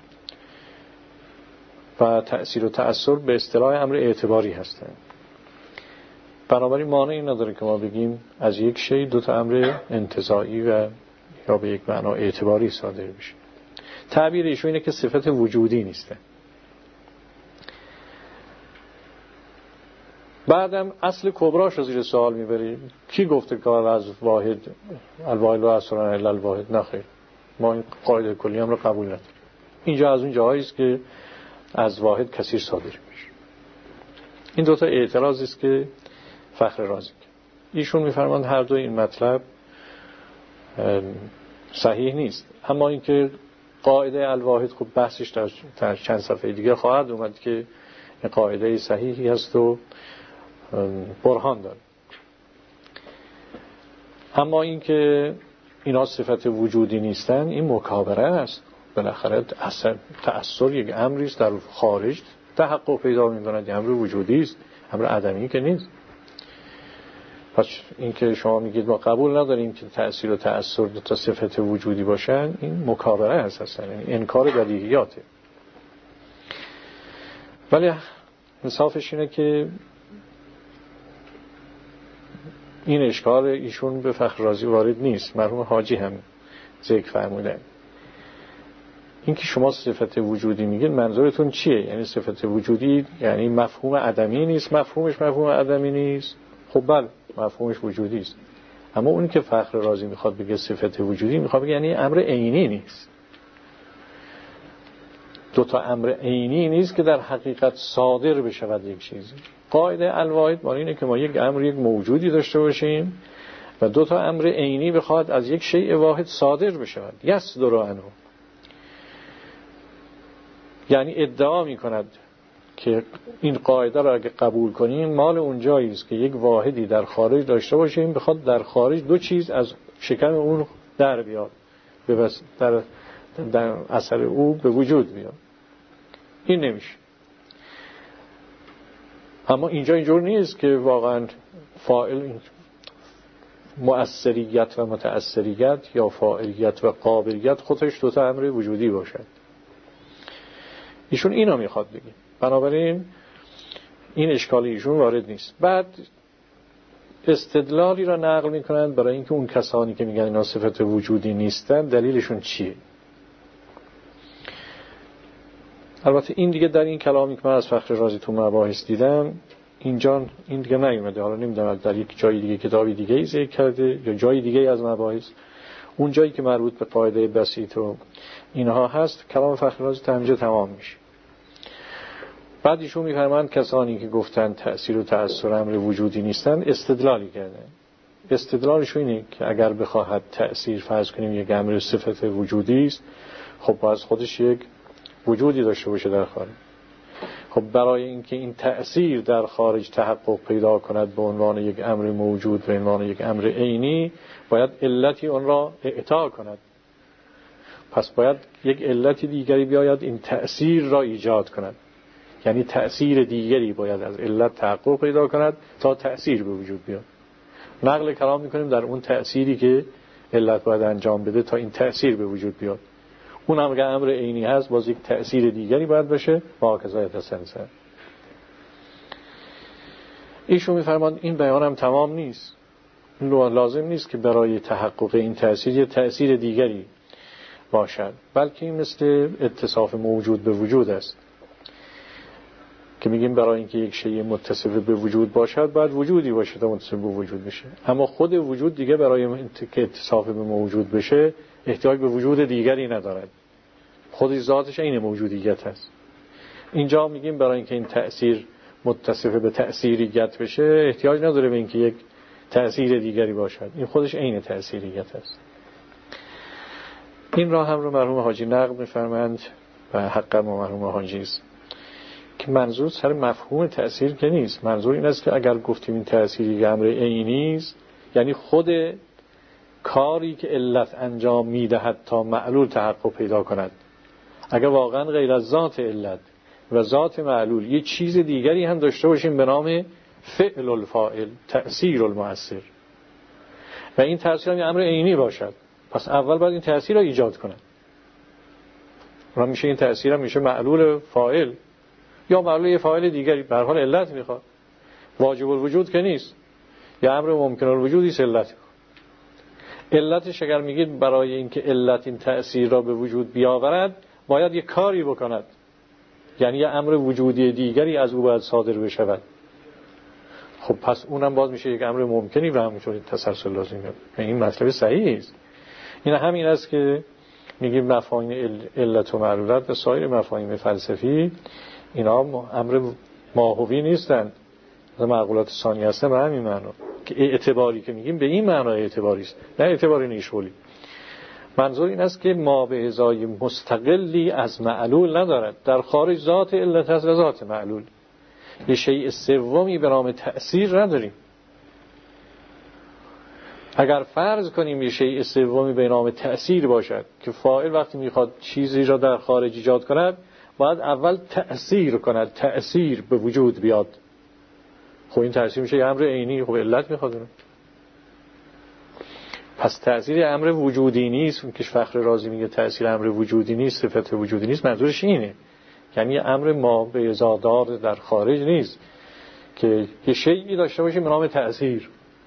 و تأثیر و تأثر به اصطلاح امر اعتباری هستن. بنابراین مانعی نداره که ما بگیم از یک شیء دو تا امر انتزاعی و یا به یک معنا اعتباری صادر بشه. تعبیر ایشون اینه که صفت وجودی نیستن. بعدم اصل کبراش رو زیر سوال میبریم. کی گفته که از واحد الواحد لا یصلح الا الواحد؟ نه خیر، ما این قاعده کلی هم رو قبول نداریم. اینجا از اون جاهایی است که از واحد کثیر صادر میشه. این دوتا اعتراضی است که فخر رازی کرد. ایشون میفرمایند هر دو این مطلب صحیح نیست، اما اینکه قاعده الواحد خب بحثش در چند صفحه دیگه خواهد اومد که این قاعده صحیحی هست و برهان داره. اما اینکه اینا صفت وجودی نیستن این مکابره است. بالاخره تأثیر یک امری است در خارج تحقق پیدا می‌کند، امر وجودی است، امر عدمی که نیست. پس اینکه شما میگید ما قبول نداریم که تأثیر و تأثیر دو تا صفت وجودی باشن، این مکابره است اصلا، یعنی انکار بدیهیاته. ولی انصافش اینه که این اشکال ایشون به فخر رازی وارد نیست، مرحوم حاجی هم ذکر فرمودن. این که شما صفت وجودی میگید منظورتون چیه؟ یعنی صفت وجودی یعنی مفهوم عدمی نیست؟ مفهومش مفهوم عدمی نیست؟ خب بله مفهومش وجودی است، اما اون که فخر رازی میخواد بگه صفت وجودی، میخواد بگه یعنی امر عینی نیست. دو تا امر عینی نیست که در حقیقت صادر بشود یک چیزی. قاعده الواحد ما اینه که ما یک امر یک موجودی داشته باشیم و دو تا امر عینی بخواد از یک شیء واحد صادر بشود. یصدر عنه، یعنی ادعا میکند که این قاعده را اگه قبول کنیم مال اونجایی است که یک واحدی در خارج داشته باشیم بخواد در خارج دو چیز از شکم اون در بیاد در اثر او به وجود بیاد. این نمیشه. اما اینجا اینجور نیست که واقعا فاعل مؤثریت و متأثریت یا فاعلیت و قابلیت خودش دو تا امر وجودی باشد. ایشون اینو میخواد بگه. بنابراین این اشکال ایشون وارد نیست. بعد استدلالی را نقل میکنند برای اینکه اون کسانی که میگن اینا صفت وجودی نیستن دلیلشون چیه. البته این دیگه در این کلامی که من از فخر رازی تو مباحث دیدم اینجا این دیگه نیومده. حالا نمیدونم در یک جای دیگه کتابی دیگه ای ذکر کرده یا جای دیگه از مباحث، اون جایی که مربوط به قاعده بسیط و اینها هست کلام فخر رازی همینجا تمام میشه. بعد ایشون میفرمایند کسانی که گفتن تأثیر و تأثیر امر وجودی نیستن استدلالی کردن. استدلالشون اینه که اگر بخواهد تأثیر فرض کنیم یک امر صفت وجودی است، خب باید خودش یک وجودی داشته باشه در خارج. خب برای اینکه این تأثیر در خارج تحقق پیدا کند به عنوان یک امر موجود به عنوان یک امر عینی، باید علتی اون را اعطا کند. پس باید یک علت دیگری بیاید این تأثیر را ایجاد کند. یعنی تأثیر دیگری باید از علت تحقق پیدا کند تا تأثیر به وجود بیاد. نقل کلام میکنیم در اون تأثیری که علت باید انجام بده تا این تأثیر به وجود بیاد. اون هم اگر امر عینی هست باز یک تأثیر دیگری باید بشه با کذا یتسلسل. ایشون میفرماد این بیان هم تمام نیست. لازم نیست که برای تحقق این تأثیر یه تأثیر دیگری باشد، بلکه این مثل اتصاف موجود به وجود است که میگیم برای اینکه یک شیء متصف به وجود باشد باید وجودی باشه تا متصف به وجود بشه. اما خود وجود دیگه برای اینکه اتصاف به موجود بشه احتیاج به وجود دیگری ندارد. خود ذاتش این موجودیت هست. اینجا میگیم برای اینکه این تأثیر متصف به تأثیریت بشه احتیاج نداره به اینکه یک تأثیر دیگری باشد. این خودش عین تأثیریت هست. این را هم رو مرحوم حاجی نقل می‌فرمایند و حق مرحوم حاجی است که منظور سر مفهوم تأثیر که نیست. منظور این است که اگر گفتیم این تأثیری امر عینی است، یعنی خود کاری که علت انجام میدهد تا معلول تحقق پیدا کند، اگر واقعا غیر از ذات علت و ذات معلول یه چیز دیگری هم داشته باشیم به نام فعل الفاعل، تأثیر المؤثر، و این تأثیر هم یه امر عینی باشد، پس اول باید این تأثیر را ایجاد کند. و میشه این تأثیر هم میشه معلول فاعل یا معلول یه فاعل دیگری، به هر حال علت میخواد. واجب الوجود که نیست، یا امر ممکن الوجودی است. علتش اگر میگید برای اینکه علت این تأثیر را به وجود بیاورد باید یک کاری بکند، یعنی یه امر وجودی دیگری از او باید صادر بشود. خب پس اونم باز میشه یک امر ممکنی و همونطوری تسلسل لازم میاد. این مطلب صحیحی است. این همین است که میگیم مفاهیم علت و معلولت و سایر مفاهیم فلسفی اینا امر ماهوی نیستند، معقولات ثانی هستن به همین معنا که اعتباری که میگیم به این معنا اعتباری است، نه اعتباری نیشولی. منظور این است که ما به ازای مستقلی از معلول ندارد، در خارج ذات علت هست و ذات معلول. یه شیء سومی به نام تأثیر نداریم. اگر فرض کنیم یه شیء سومی به نام تأثیر باشد که فاعل وقتی میخواد چیزی را در خارج ایجاد کند باید اول تأثیر کند، تأثیر به وجود بیاد. خب این تأثیر میشه یه امر عینی، خب علت میخواد اونه. پس تأثیر امر وجودی نیست. اون که فخر رازی میگه تأثیر امر وجودی نیست، صفت وجودی نیست، منظورش اینه، یعنی امر ما به ازادار در خارج نیست که یه شیئی داشته باشه به نام تأثیر.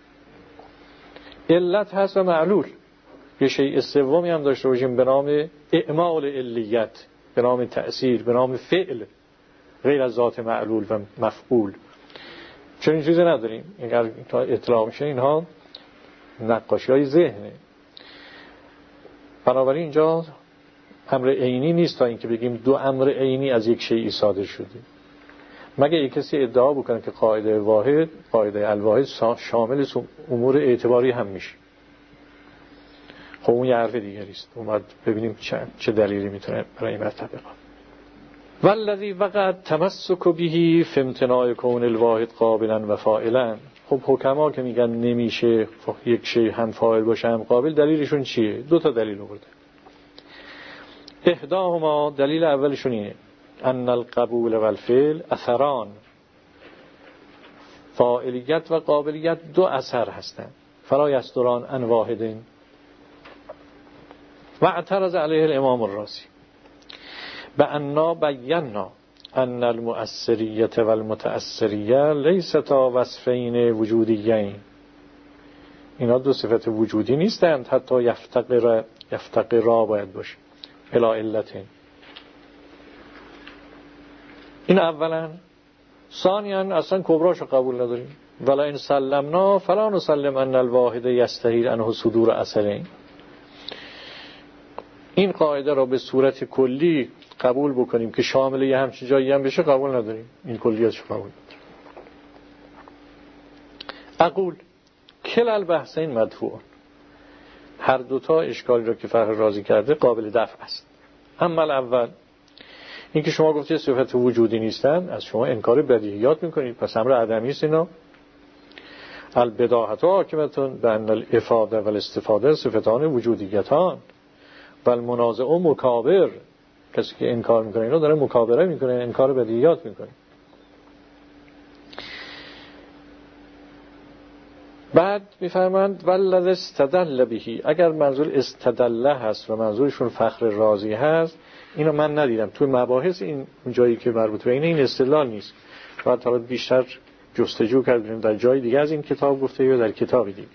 علت هست و معلول. یه شیء سومی هم داشته باشیم به نام اعمال علیت، به نام تأثیر، به نام فعل، غیر از ذات معلول و مفعول. چون این چیزی نداریم. اگر اطلاع میشه اینها نقاشی های ذهنه. بنابراین اینجا امر عینی نیست تا اینکه بگیم دو امر عینی از یک شیء صادر شده. مگه یک کسی ادعا بکنه که قاعده واحد، قاعده الواحد شامل امور اعتباری هم میشه، خب اون یه حرف دیگری است. اومد ببینیم چه دلیلی میتونه برای این مرتبه. والذی وقع تمسک به فی امتناع کون الواحد قابلا و فاعلا. خب حکما که میگن نمیشه یک شی هم فاعل باشه هم قابل، دلیلشون چیه؟ دو تا دلیل آورده. احداهما، دلیل اولشون اینه ان القبول و الفعل اثران، فاعلیت و قابلیت دو اثر هستند. فلا یصدران عن واحد. و اعترض علیه الامام الرازی بأننا بینا ان المؤثریه و المتأثریه لیستا وصفین وجودیین. اینا دو صفت وجودی نیستند، حتی یفتقرا باید باشه الی علتین. این اولا. ثانیاً اصلا کبراشو قبول نداریم. ولا این سلمنا فلا نسلم ان الواحد یستحیل عنه صدور اثرین. این قاعده را به صورت کلی قبول بکنیم که شامل یه همچین جایی هم بشه قبول نداریم. این کلیتشو قبول نداریم. اقول کل البحثین مدفوع. هر دوتا اشکالی را که فخر رازی کرده قابل دفع است. اما الاول، این که شما گفتید صفت وجودی نیستن، از شما انکار بدیهیات میکنید، پس امر عدمی است. اینا البداهت حاکمتون بان الافاده و الاستفاده صفتان وجودیتان و المنازع مکابر. کسی که انکار میکنه اینا داره مکابره میکنه، انکار بدیهیات میکنه. بعد میفرمند والذی استدل بهی، اگر منظور استدله هست و منظورشون فخر رازی هست، اینو من ندیدم توی مباحث این جایی که مربوط به این استدلال نیست. باید حالا بیشتر جستجو کردیم در جای دیگه از این کتاب گفته یا در کتابی دیگه.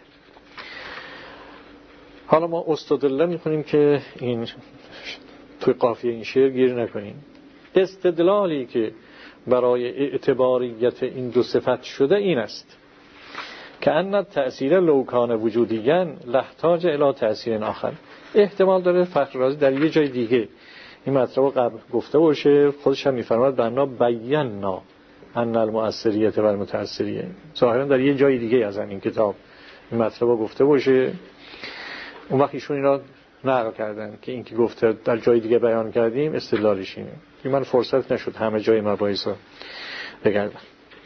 حالا ما استدلال میکنیم که این توی قافیه این شعر گیر نکنیم. استدلالی که برای اعتباریت این دو صفت شده این است که ان تأثیر لوکان وجودیان لحتاج الی تأثیر آخر. احتمال داره فخر رازی در یه جای دیگه این مطلب رو قبل گفته باشه. خودش هم میفرماید بنا بینا ان المؤثریه و المتأثریه. ظاهرا در یه جای دیگه از این کتاب این مطلب رو گفته باشه. اون وقت ایشون اینا نقل کردن که این که گفته در جای دیگه بیان کردیم استدلالش اینه. این من فرصت نشد همه جای مباحث رو بگردم.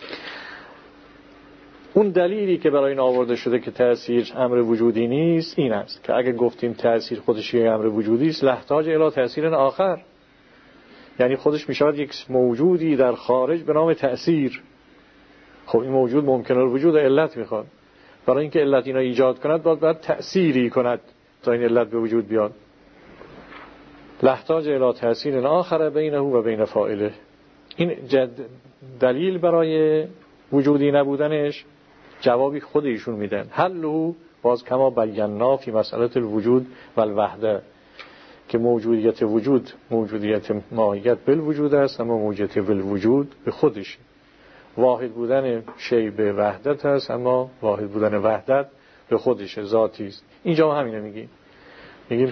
اون دلیلی که برای این آورده شده که تأثیر امر وجودی نیست این است که اگه گفتیم تأثیر خودش یک امر وجودی است لحتاج الی تأثیر آخر، یعنی خودش میشود یک موجودی در خارج به نام تأثیر. خب این موجود ممکنه وجود علت میخواد. برای اینکه علت اینا ایجاد کند باید تأثیری کند تا این علت به وجود بیاد. لحتاج الی تأثیر آخر بینه و بین فاعله. این دلیل برای وجودی نبودنش جوابی خود ایشون میدن. حلو باز کما بینا فی مسئله الوجود و الوحده، که موجودیت وجود موجودیت ماهیت بالوجود است، اما موجودیت بالوجود به خودش. واحد بودن شی به وحدت است، اما واحد بودن وحدت به خودش ذاتی است. اینجا همینه میگیم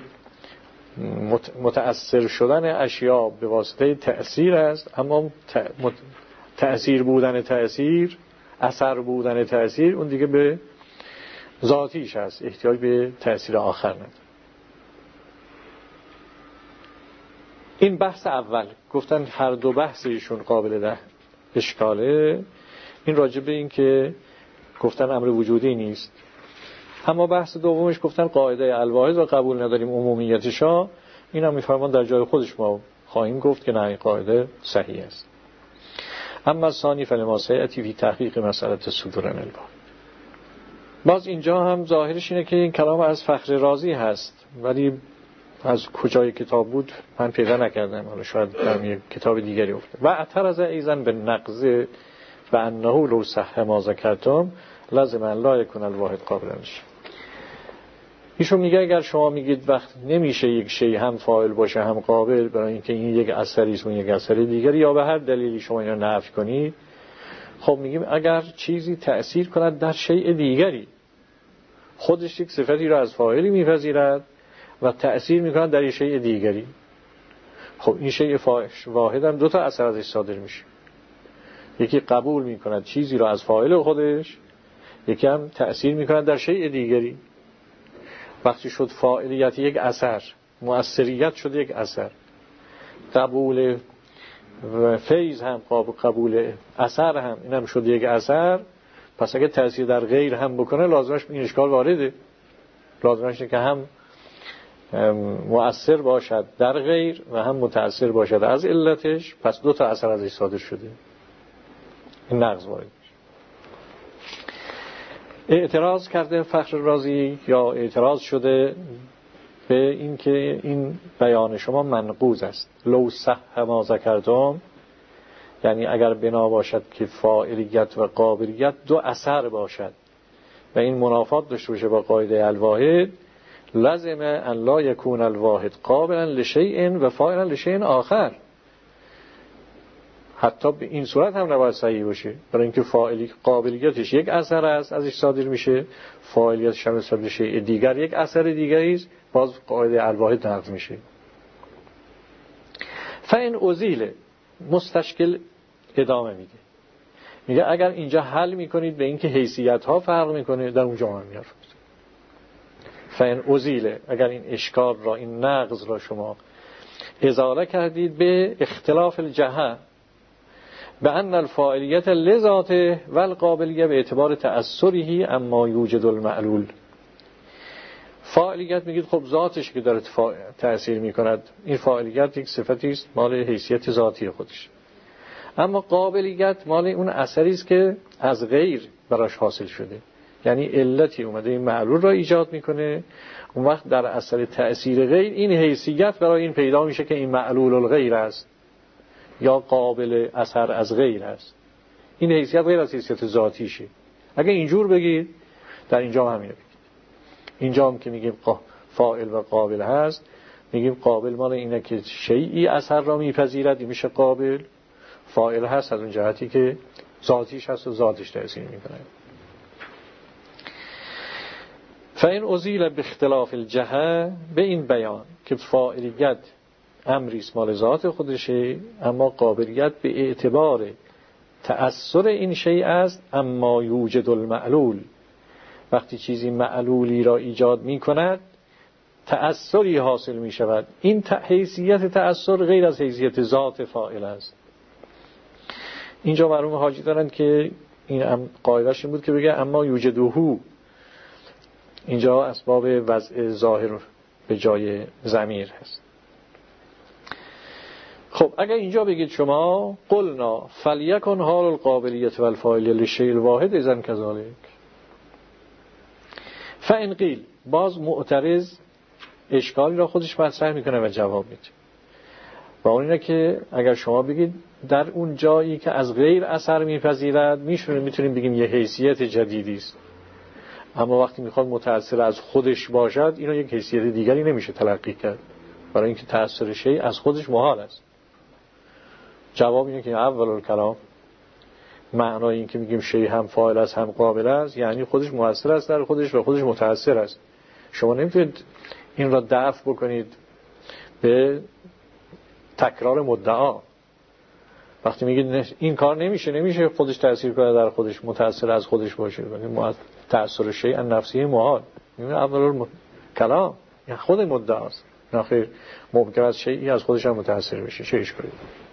متأثر شدن اشیاء به واسطه تأثیر است، اما تأثیر بودن تأثیر، اثر بودن تأثیر اون دیگه به ذاتیش هست، احتیاج به تأثیر آخر نداره. این بحث اول. گفتن هر دو بحثشون قابل اشکاله. این راجع به این که گفتن امر وجودی نیست. اما بحث دومش گفتن قاعده الواحد رو قبول نداریم عمومیتشا. این هم میفرمان در جای خودش ما خواهیم گفت که نه این قاعده صحیح است. اما ثانی فلما سیأتی فی تحقیق مسئله صدور الواحد. باز اینجا هم ظاهرش اینه که این کلام از فخر رازی هست، ولی از کجای کتاب بود من پیدا نکردم. حالا شاید در یک کتاب دیگری افتاد. و اعترض ایضا به نقض و انه لو صح ما ذکرتم لازم ان لا یکون الواحد قابلا میشه. ایشون میگه اگر شما میگید وقت نمیشه یک شی هم فاعل باشه هم قابل، برای اینکه این یک اثری است اون یک اثر دیگری، یا به هر دلیلی شما اینو نفی کنید، خب میگیم اگر چیزی تأثیر کند در شیء دیگری، خودش یک صفتی را از فاعلی میپذیرد و تأثیر میکند در یک شیء دیگری، خب این شیء واحد هم دو تا اثر ازش صادر میشه. یکی قبول میکند چیزی را از فاعل خودش، یکی هم تأثیر میکند در شیء دیگری. وقتی شد فاعلیت یک اثر، مؤثریت شد یک اثر، قبول و فیض هم قبول اثر هم، این هم شد یک اثر. پس اگه تأثیر در غیر هم بکنه لازمش این اشکال وارده، لازمش اینه که هم مؤثر باشد در غیر و هم متأثر باشد از علتش. پس دو تا اثر ازش صادر شده، این نقض وارد میشه. اعتراض کرده فخر رازی یا اعتراض شده به این که این بیان شما منقوض است. لو صح ما ذکرتم، یعنی اگر بنا باشد که فاعلیت و قابلیت دو اثر باشد و این منافات داشته باشه با قاعده الواحد، لازم ان لا یکون الواحد قابلا لشیء و فاعلا لشیء آخر. حتی به این صورت هم نباید صحیح باشه، برای اینکه قابلیتش یک اثر است ازش صادر میشه، فاعلیتش هم صادر شیء دیگر یک اثر دیگری است، باز قاعده الواحد نقض میشه. فین ازیل مستشکل ادامه میگه اگر اینجا حل میکنید به اینکه حیثیت ها فرق میکنه، در اونجا هم میاد. فین ازیل، اگر این اشکال را، این نقض را شما ازاله کردید به اختلاف الجهه به ان الفاعلیت لذاته و القابلیه به اعتبار تأثره اما یوجد المعلول. فاعلیت میگید خب ذاتش که داره تأثیر میکند، این فاعلیت یک صفتی است مال حیثیت ذاتی خودش، اما قابلیت مال اون اثری است که از غیر براش حاصل شده، یعنی علتی اومده این معلول را ایجاد میکنه، اون وقت در اثر تأثیر غیر این حیثیت برای این پیدا میشه که این معلول الغیر است یا قابل اثر از غیر است. این حیثیت غیر از حیثیت ذاتیشه. اگه اینجور بگید در اینجا هم همینه بگید. اینجا هم که میگیم فاعل و قابل هست، میگیم قابل مال اینه که شیئی اثر را میپذیرد، این میشه قابل. فاعل هست از اون جهتی که ذاتیش هست و ذاتش تأثیر میکنه. فین ازیل باختلاف الجهه، به این بیان که فاعلیت امریست مال ذات خودشه، اما قابلیت به اعتبار تأثیر این شیء است، اما یوجد المعلول، وقتی چیزی معلولی را ایجاد می کند تأثیری حاصل می شود. این حیثیت تأثیر غیر از حیثیت ذات فاعل است. اینجا مرحوم حاجی دارن که این قاعده‌اش این بود که بگه اما یوجدهو، اینجا اسباب وضع ظاهر به جای ضمیر هست. خب اگر اینجا بگید شما قلنا فلیکن حال القابلیت و الفاعلیه للشیء الواحد اذن کذالک، فان قیل، باز معترض اشکالی را خودش مطرح میکنه و جواب میده، و اون اینه که اگر شما بگید در اون جایی که از غیر اثر میپذیرد میتونیم بگیم یه حیثیت جدیدی است، اما وقتی میخواد متأثر از خودش باشد اینو یک حیثیت دیگری نمیشه تلقی کرد، برای اینکه تأثیر شیء از خودش محال است. جواب اینه که اول الکلام معنای این که میگیم شیء هم فاعل است هم قابل است، یعنی خودش مؤثر است در خودش و خودش متأثر است. شما نمیتونید این را دفع بکنید به تکرار مدعا. وقتی میگید این کار نمیشه خودش تأثیر کنه در خودش، متأثر از خودش باشه، یعنی تأثیر شیء ان نفسی محال. این اول کلام یعنی خود مدعا است. نخیر، ممکن است شیئی از خودش هم متأثر بشه، چه اشکالی؟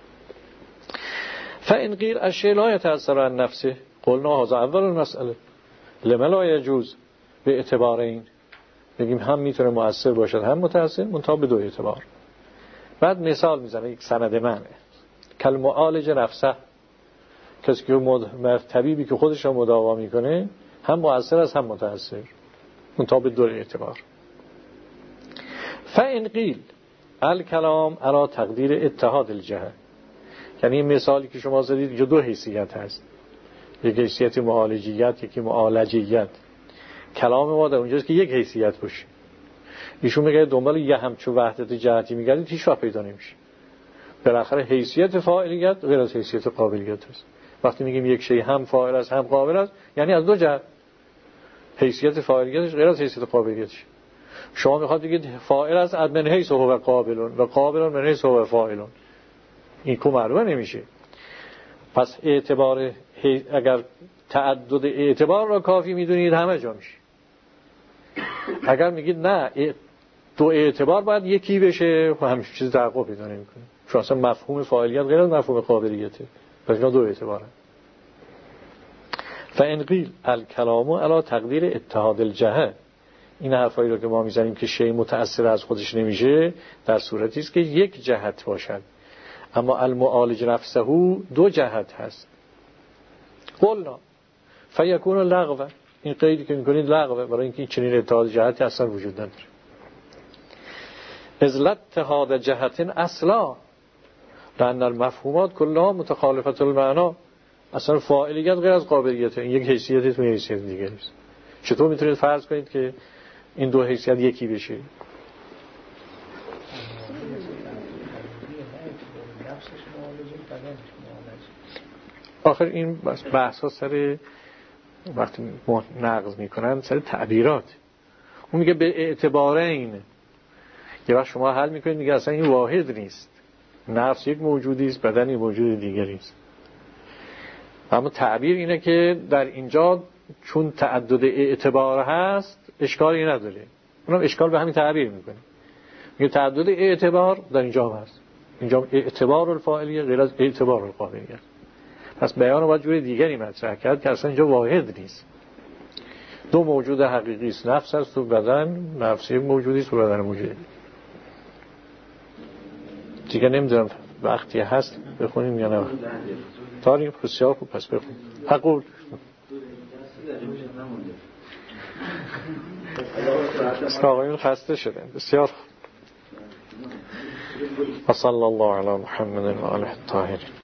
فإن قیل الشیء لا یتأثر عن نفسه قلنا هذا اول المسئله لما لا یجوز به اعتبارین، بگیم هم میتونه مؤثر باشد هم متأثر، منتها به دو اعتبار. بعد مثال میزنه یک سند منه کل معالج نفسه، کسی که طبیبی که خودش را مداوا میکنه هم مؤثر است هم متأثر، منتها به دو اعتبار. فإن قیل الکلام علی تقدیر اتحاد الجهه، یعنی این مثالی که شما زدید جو دو حیثیت هست، یک حیثیت معالجیت یکی معالجیت. کلام ما در اونجاست که یک حیثیت باشه. ایشون میگه دنبال یه همچون وحدت جهتی میگردید هیچ وقت پیدا نمیشه. بالاخره حیثیت فاعلیت غیر از حیثیت قابلیت است. وقتی میگیم یک شی هم فاعل است هم قابل است، یعنی از دو جهت حیثیت فاعلیتش غیر از حیثیت قابلیتش. شما میخواد بگید فاعل است من حیث هو قابلون و قابلون من حیث هو فاعلون، این کو معلومه نمیشه. پس اعتبار اگر تعدد اعتبار را کافی میدونید همه جا میشه. اگر میگید نه دو اعتبار باید یکی بشه و همین چیز تحقق پیدا نمیکنه. چون اصلا مفهوم فاعلیت غیر از مفهوم قابلیته. پس اینا دو اعتباره. فإن قیل الکلام علی تقدیر اتحاد الجهه، این حرفایی رو که ما میزنیم که شیء متأثر از خودش نمیشه در صورتی است که یک جهت باشد، اما المعالج نفسه دو جهت هست. قلنا فیکون لغو، این قیدی که میکنید لغوه، برای اینکه چنین اتحاد جهتی اصلا وجود نداره. از اتحاد جهت اصلا لأن المفهومات کلها متخالفة المعنا، اصلا فاعلیت غیر از قابلیته، این یک حیثیتی تو حیثیت دیگه است. چطور میتونید فرض کنید که این دو حیثیت یکی بشه؟ آخر این بحث ها سر وقتی نقض میکنن سر تعبیرات. اون میگه به اعتبار این، یه وقت شما حل میکنید میگه اصلا این واحد نیست، نفس یک موجودی است، بدن یک موجود دیگری است. اما تعبیر اینه که در اینجا چون تعدد اعتبار هست اشکالی نداره، اونم اشکال به همین تعبیر میکنه. میگه تعدد اعتبار در اینجا هست، اینجا اعتبار الفاعلیه غیر از اعتبار القابلیه. پس بیان رو باید جور دیگری مطرح کرد که اصلا اینجا واحد نیست، دو موجود حقیقی است، نفس هست و بدن، نفس یک موجودی است و بدن موجودی دیگه. نمیدونم وقتی هست بخونیم یا نه. تاریم بسیار خوب، پس بخونیم. حقول آقایون خسته شدن. بسیار خوب. و صلی الله علی محمد و آله الطاهرین.